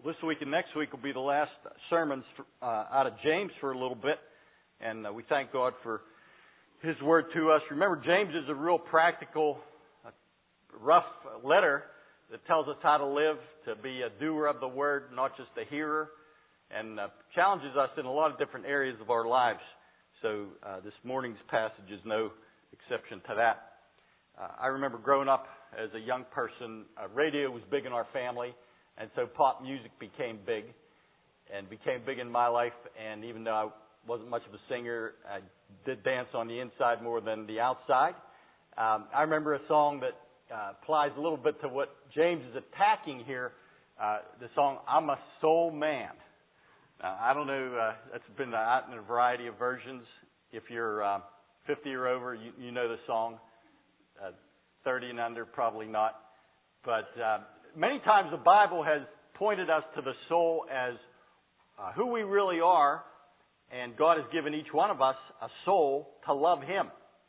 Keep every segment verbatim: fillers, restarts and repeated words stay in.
This week and next week will be the last sermons for, uh, out of James for a little bit, and uh, we thank God for His Word to us. Remember, James is a real practical, uh, rough letter that tells us how to live, to be a doer of the Word, not just a hearer, and uh, challenges us in a lot of different areas of our lives. So uh, this morning's passage is no exception to that. Uh, I remember growing up as a young person, uh, radio was big in our family. And so pop music became big and became big in my life. And even though I wasn't much of a singer, I did dance on the inside more than the outside. Um, I remember a song that uh, applies a little bit to what James is attacking here. Uh, the song, I'm a Soul Man. Now, I don't know, uh, that's been out in a variety of versions. If you're uh, fifty or over, you, you know the song. Uh, thirty and under, probably not. But uh, many times the Bible has pointed us to the soul as uh, who we really are, and God has given each one of us a soul to love Him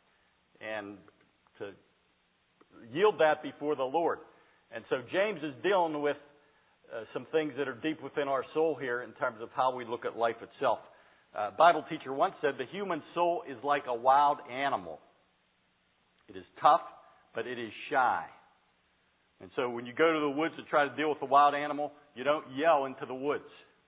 and to yield that before the Lord. And so James is dealing with uh, some things that are deep within our soul here in terms of how we look at life itself. Uh, Bible teacher once said, the human soul is like a wild animal. It is tough, but it is shy. And so when you go to the woods to try to deal with a wild animal, you don't yell into the woods.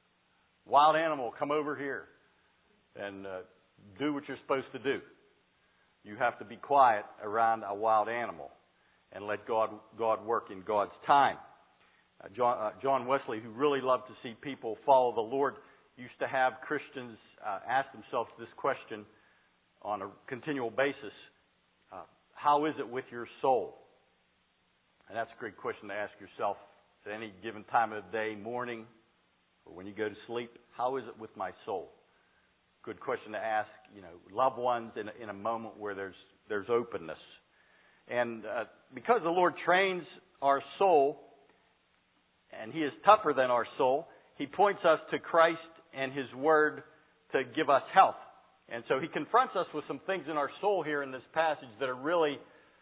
Wild animal, come over here and uh, do what you're supposed to do. You have to be quiet around a wild animal and let God God work in God's time. Uh, John, uh, John Wesley, who really loved to see people follow the Lord, used to have Christians uh, ask themselves this question on a continual basis. Uh, how is it with your soul? And that's a great question to ask yourself at any given time of the day, morning, or when you go to sleep. How is it with my soul? Good question to ask, you know, loved ones in a, in a moment where there's there's openness. And uh, because the Lord trains our soul, and He is tougher than our soul, He points us to Christ and His Word to give us health. And so He confronts us with some things in our soul here in this passage that are really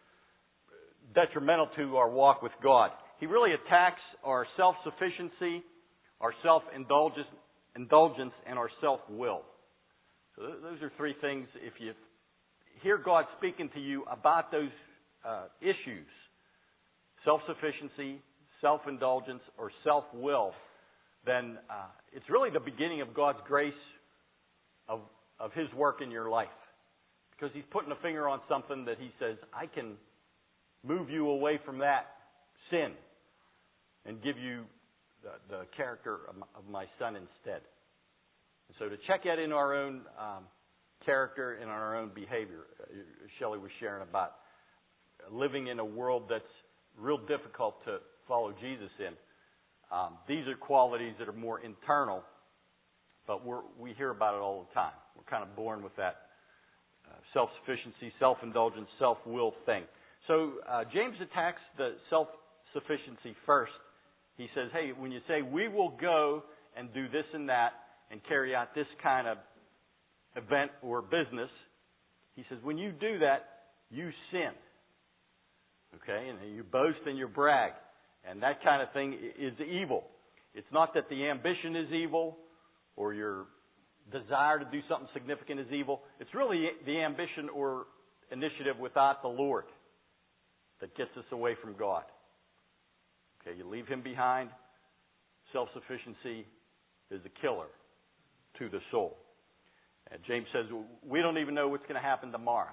detrimental to our walk with God. He really attacks our self-sufficiency, our self-indulgence, indulgence, and our self-will. So those are three things. If you hear God speaking to you about those uh, issues, self-sufficiency, self-indulgence, or self-will, then uh, it's really the beginning of God's grace, of, of His work in your life. Because He's putting a finger on something that He says, I can move you away from that sin and give you the, the character of my, of my Son instead. And so to check that in our own um, character and our own behavior, uh, Shelley was sharing about living in a world that's real difficult to follow Jesus in. Um, these are qualities that are more internal, but we're, we hear about it all the time. We're kind of born with that uh, self-sufficiency, self-indulgence, self-will thing. So uh, James attacks the self-sufficiency first. He says, hey, when you say, we will go and do this and that and carry out this kind of event or business, he says, when you do that, you sin. Okay? And you boast and you brag. And that kind of thing is evil. It's not that the ambition is evil or your desire to do something significant is evil. It's really the ambition or initiative without the Lord that gets us away from God. Okay, you leave Him behind. Self-sufficiency is a killer to the soul. And James says, we don't even know what's going to happen tomorrow.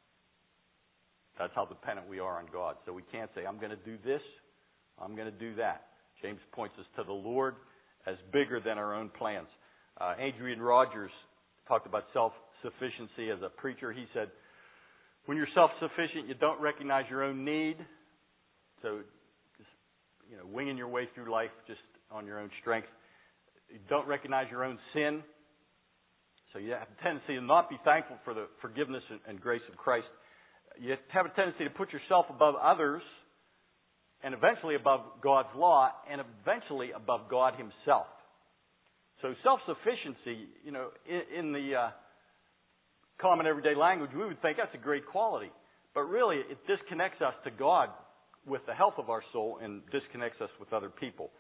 That's how dependent we are on God. So we can't say, I'm going to do this, I'm going to do that. James points us to the Lord as bigger than our own plans. Uh, Adrian Rogers talked about self-sufficiency as a preacher. He said, when you're self-sufficient, you don't recognize your own need. So, just, you know, winging your way through life just on your own strength. You don't recognize your own sin. So you have a tendency to not be thankful for the forgiveness and, and grace of Christ. You have a tendency to put yourself above others and eventually above God's law and eventually above God Himself. So self-sufficiency, you know, in, in the... Uh, common everyday language, we would think that's a great quality. But really, it disconnects us to God with the health of our soul and disconnects us with other people.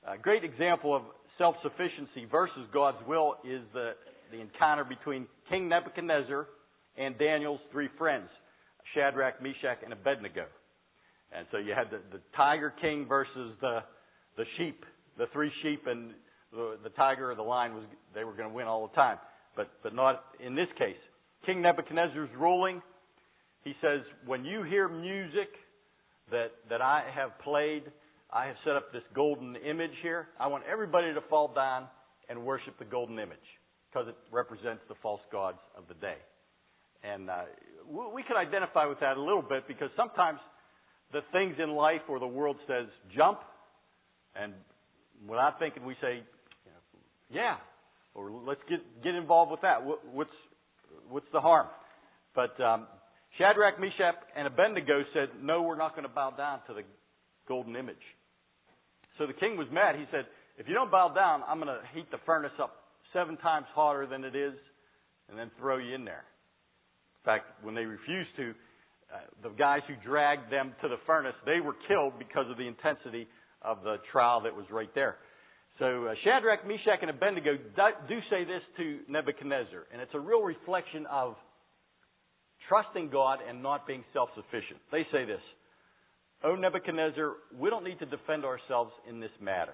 A great example of self-sufficiency versus God's will is the, the encounter between King Nebuchadnezzar and Daniel's three friends, Shadrach, Meshach, and Abednego. And so you had the, the tiger king versus the the sheep, the three sheep, and the, the tiger or the lion was they were going to win all the time, but but not in this case. King Nebuchadnezzar's ruling. He says, when you hear music that that I have played, I have set up this golden image here. I want everybody to fall down and worship the golden image because it represents the false gods of the day. And uh, we can identify with that a little bit because sometimes the things in life or the world says jump, and without thinking we say, you know, yeah, or let's get get involved with that. What's what's the harm? But um, Shadrach, Meshach, and Abednego said, no, we're not going to bow down to the golden image. So the king was mad. He said, if you don't bow down, I'm going to heat the furnace up seven times hotter than it is and then throw you in there. In fact, when they refused to, uh, the guys who dragged them to the furnace, they were killed because of the intensity of the trial that was right there. So uh, Shadrach, Meshach, and Abednego do say this to Nebuchadnezzar, and it's a real reflection of trusting God and not being self-sufficient. They say this, O Nebuchadnezzar, we don't need to defend ourselves in this matter.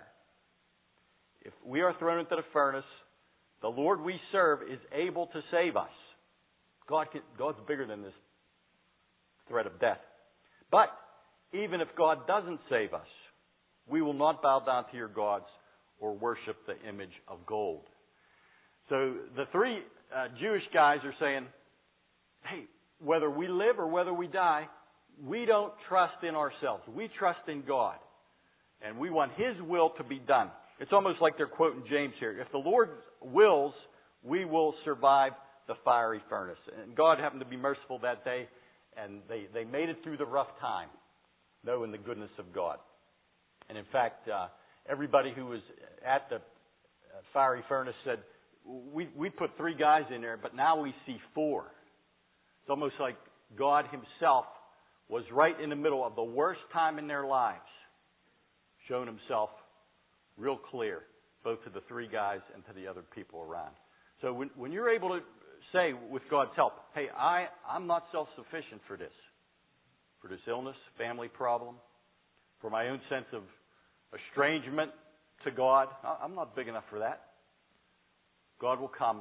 If we are thrown into the furnace, the Lord we serve is able to save us. God can, God's bigger than this threat of death. But even if God doesn't save us, we will not bow down to your gods or worship the image of gold. So the three uh, Jewish guys are saying, hey, whether we live or whether we die, we don't trust in ourselves. We trust in God. And we want His will to be done. It's almost like they're quoting James here. If the Lord wills, we will survive the fiery furnace. And God happened to be merciful that day, and they, they made it through the rough time, knowing the goodness of God. And in fact, uh, everybody who was at the fiery furnace said, we, we put three guys in there, but now we see four. It's almost like God Himself was right in the middle of the worst time in their lives, showing Himself real clear, both to the three guys and to the other people around. So when, when you're able to say, with God's help, hey, I, I'm not self-sufficient for this, for this illness, family problem, for my own sense of estrangement to God, I'm not big enough for that. God will come,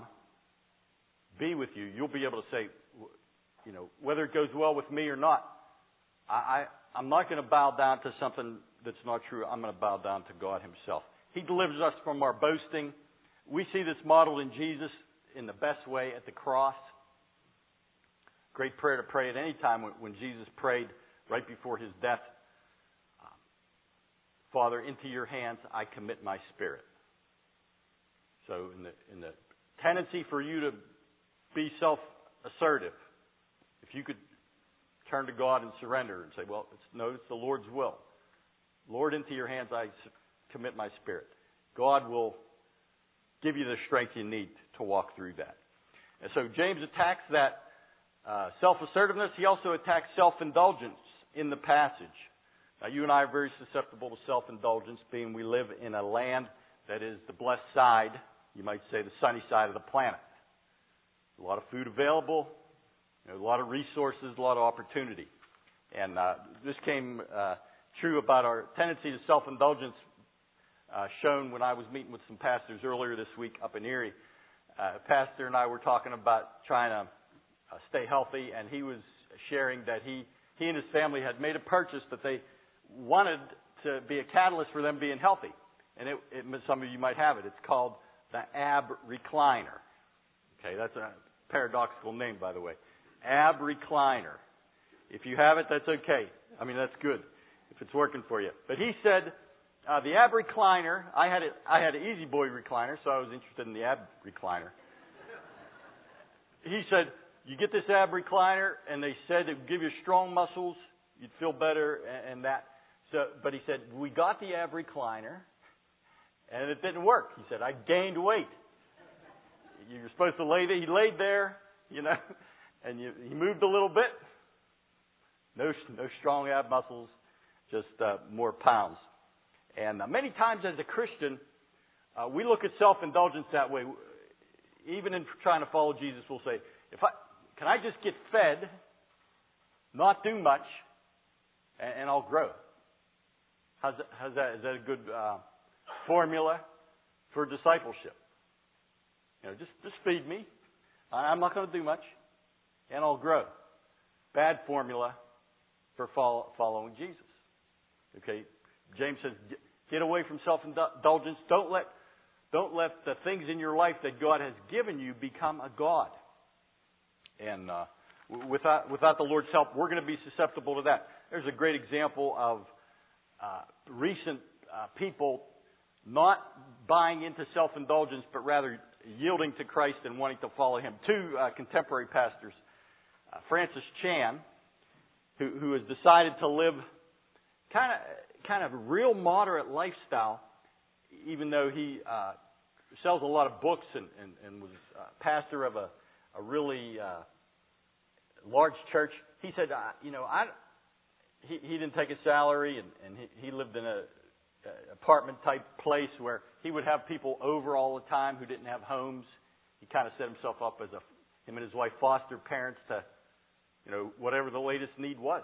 be with you. You'll be able to say, you know, whether it goes well with me or not, I, I, I'm not going to bow down to something that's not true. I'm going to bow down to God Himself. He delivers us from our boasting. We see this modeled in Jesus in the best way at the cross. Great prayer to pray at any time when, when Jesus prayed right before His death. Father, into your hands I commit my spirit. So in the, in the tendency for you to be self-assertive, if you could turn to God and surrender and say, well, it's, no, it's the Lord's will. Lord, into your hands I commit my spirit. God will give you the strength you need to walk through that. And so James attacks that uh, self-assertiveness. He also attacks self-indulgence in the passage. Now, you and I are very susceptible to self-indulgence, being we live in a land that is the blessed side, you might say the sunny side of the planet. A lot of food available, you know, a lot of resources, a lot of opportunity. And uh, this came uh, true about our tendency to self-indulgence uh, shown when I was meeting with some pastors earlier this week up in Erie. Uh, a pastor and I were talking about trying to uh, stay healthy, and he was sharing that he, he and his family had made a purchase that they wanted to be a catalyst for them being healthy. And it, it, some of you might have it. It's called the Ab Recliner. Okay, that's a paradoxical name, by the way. Ab Recliner. If you have it, that's okay. I mean, that's good if it's working for you. But he said, uh, the Ab Recliner, I had, a, I had an Easy Boy recliner, so I was interested in the Ab Recliner. He said, you get this Ab Recliner, and they said it would give you strong muscles, you'd feel better, and, and that. So, but he said, we got the Ab Recliner, and it didn't work. He said, I gained weight. You're supposed to lay there. He laid there, you know, and you, he moved a little bit. No, no strong ab muscles, just uh, more pounds. And uh, many times as a Christian, uh, we look at self-indulgence that way. Even in trying to follow Jesus, we'll say, "If I can I just get fed, not do much, and, and I'll grow." How's that, how's that? Is that a good uh, formula for discipleship? You know, just just feed me. I'm not going to do much, and I'll grow. Bad formula for follow, following Jesus. Okay, James says, get away from self-indulgence. Don't let don't let the things in your life that God has given you become a god. And uh, without without the Lord's help, we're going to be susceptible to that. There's a great example of uh, recent uh, people not buying into self-indulgence, but rather yielding to Christ and wanting to follow Him. Two uh, contemporary pastors, uh, Francis Chan, who, who has decided to live kind of kind of a real moderate lifestyle, even though he uh, sells a lot of books and, and, and was uh, pastor of a, a really uh, large church. He said, uh, you know, I he, he didn't take a salary, and, and he, he lived in a apartment type place where he would have people over all the time who didn't have homes. He kind of set himself up as a him and his wife foster parents to, you know, whatever the latest need was.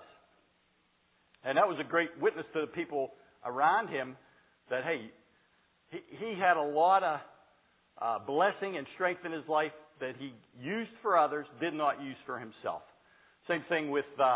And that was a great witness to the people around him that, hey, he, he had a lot of uh, blessing and strength in his life that he used for others, did not use for himself. Same thing with uh,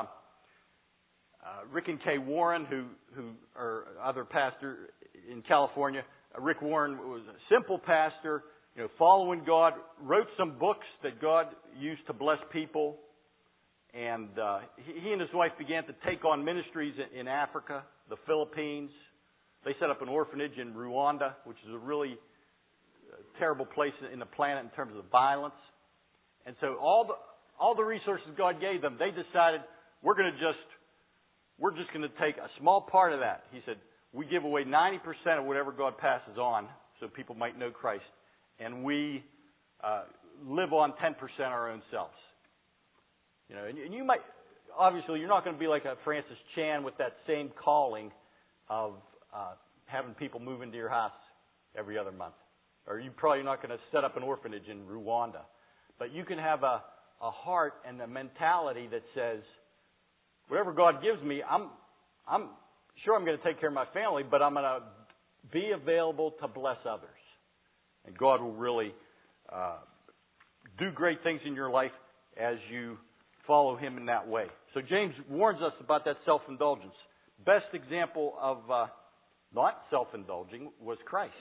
Uh, Rick and Kay Warren, who who are other pastor in California. Uh, Rick Warren was a simple pastor, you know, following God. Wrote some books that God used to bless people, and uh, he, he and his wife began to take on ministries in, in Africa, the Philippines. They set up an orphanage in Rwanda, which is a really terrible place in the planet in terms of violence. And so all the all the resources God gave them, they decided we're going to just We're just going to take a small part of that. He said, we give away ninety percent of whatever God passes on so people might know Christ. And we uh, live on ten percent our own selves. You know, and, and you might, obviously, you're not going to be like a Francis Chan with that same calling of uh, having people move into your house every other month. Or you're probably not going to set up an orphanage in Rwanda. But you can have a, a heart and a mentality that says, whatever God gives me, I'm I'm sure I'm going to take care of my family, but I'm going to be available to bless others. And God will really uh, do great things in your life as you follow Him in that way. So James warns us about that self-indulgence. Best example of uh, not self-indulging was Christ.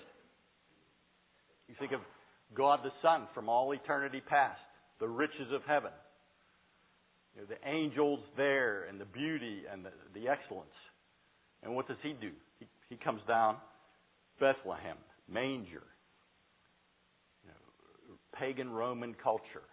You think of God the Son from all eternity past, the riches of heaven. You know, the angels there and the beauty and the, the excellence. And what does He do? He, he comes down, Bethlehem, manger, you know, pagan Roman culture,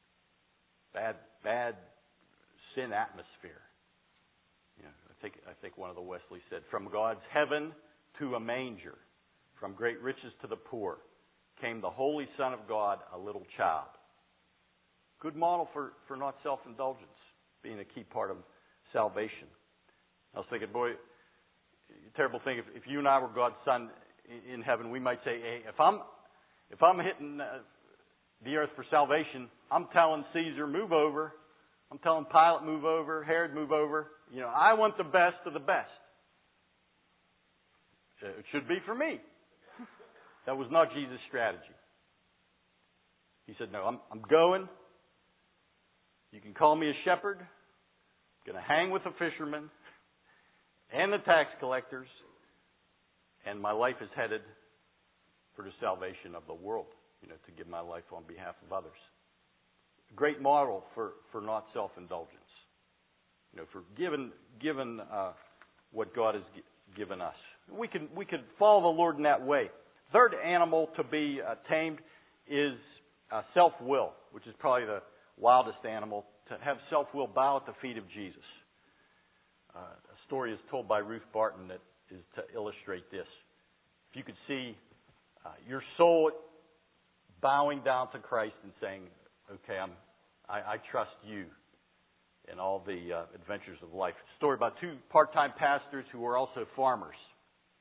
bad bad sin atmosphere. You know, I think I think one of the Wesleys said, "From God's heaven to a manger, from great riches to the poor, came the Holy Son of God, a little child." Good model for, for not self-indulgence, being a key part of salvation. I was thinking, boy, terrible thing, if, if you and I were God's Son in heaven, we might say, hey, if I'm if I'm hitting uh, the earth for salvation, I'm telling Caesar, move over. I'm telling Pilate, move over. Herod, move over. You know, I want the best of the best. It should be for me. That was not Jesus' strategy. He said, no, I'm, I'm going. You can call me a shepherd. I'm going to hang with the fishermen and the tax collectors. And my life is headed for the salvation of the world, you know, to give my life on behalf of others. A great model for, for not self-indulgence. You know, for given, given uh, what God has g- given us. We can, we could follow the Lord in that way. Third animal to be uh, tamed is uh, self-will, which is probably the wildest animal, to have self-will bow at the feet of Jesus. Uh, a story is told by Ruth Barton that is to illustrate this. If you could see uh, your soul bowing down to Christ and saying, okay, I'm, I, I trust you in all the uh, adventures of life. A story about two part-time pastors who were also farmers.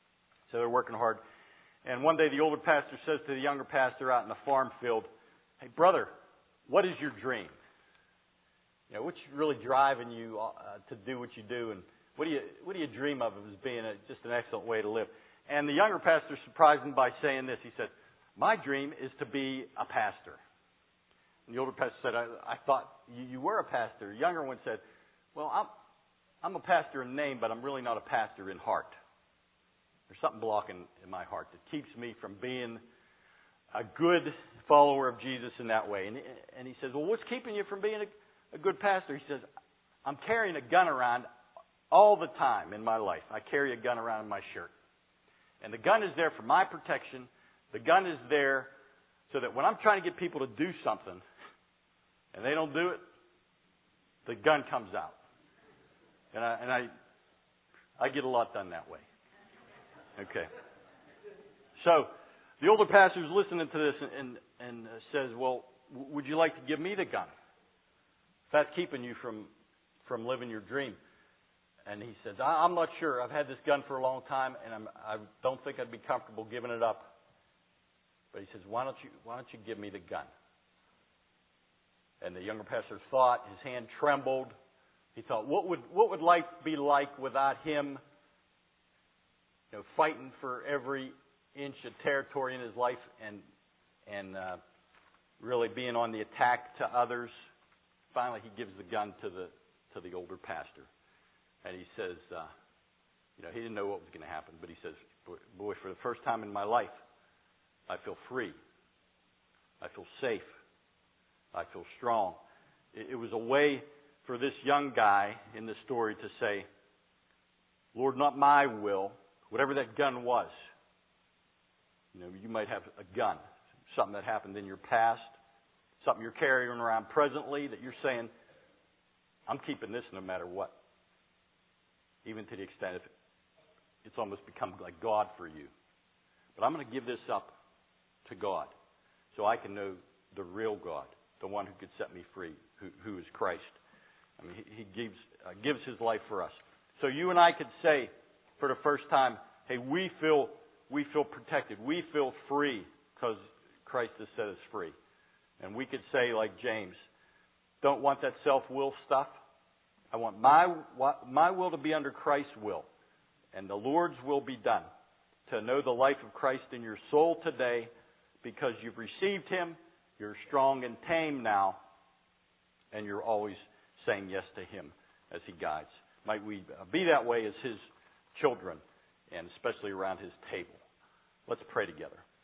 So they're working hard. And one day the older pastor says to the younger pastor out in the farm field, "Hey, brother, what is your dream? You know, what's really driving you uh, to do what you do, and what do you what do you dream of as being a, just an excellent way to live?" And the younger pastor surprised him by saying this. He said, "My dream is to be a pastor." And the older pastor said, I, I thought you, you were a pastor. The younger one said, "Well, I'm I'm a pastor in name, but I'm really not a pastor in heart. There's something blocking in my heart that keeps me from being a good follower of Jesus in that way." And, and he says, "Well, what's keeping you from being a, a good pastor?" He says, "I'm carrying a gun around all the time in my life. I carry a gun around in my shirt. And the gun is there for my protection. The gun is there so that when I'm trying to get people to do something and they don't do it, the gun comes out. And I, and I, I get a lot done that way." Okay. So the older pastor is listening to this and, and, and says, "Well, w- would you like to give me the gun? If that's keeping you from, from living your dream." And he says, I, "I'm not sure. I've had this gun for a long time, and I'm, I don't think I'd be comfortable giving it up." But he says, "Why don't you, why don't you give me the gun?" And the younger pastor thought, his hand trembled. He thought, what would what would life be like without him, you know, fighting for every inch of territory in his life and and uh, really being on the attack to others? Finally, he gives the gun to the to the older pastor, and he says, uh, you know, he didn't know what was going to happen, but he says, "Boy, for the first time in my life, I feel free. I feel safe. I feel strong." It, it was a way for this young guy in the story to say, "Lord, not my will," whatever that gun was. You know, you might have a gun, something that happened in your past, something you're carrying around presently that you're saying, "I'm keeping this no matter what." Even to the extent of it's almost become like God for you. But I'm going to give this up to God so I can know the real God, the one who could set me free, who, who is Christ. I mean, he, he gives uh, gives his life for us. So you and I could say for the first time, hey, we feel we feel protected. We feel free because Christ has set us free. And we could say, like James, don't want that self-will stuff. I want my my will to be under Christ's will. And the Lord's will be done. To know the life of Christ in your soul today because you've received Him, you're strong and tame now, and you're always saying yes to Him as He guides. Might we be that way as His children, and especially around His table. Let's pray together.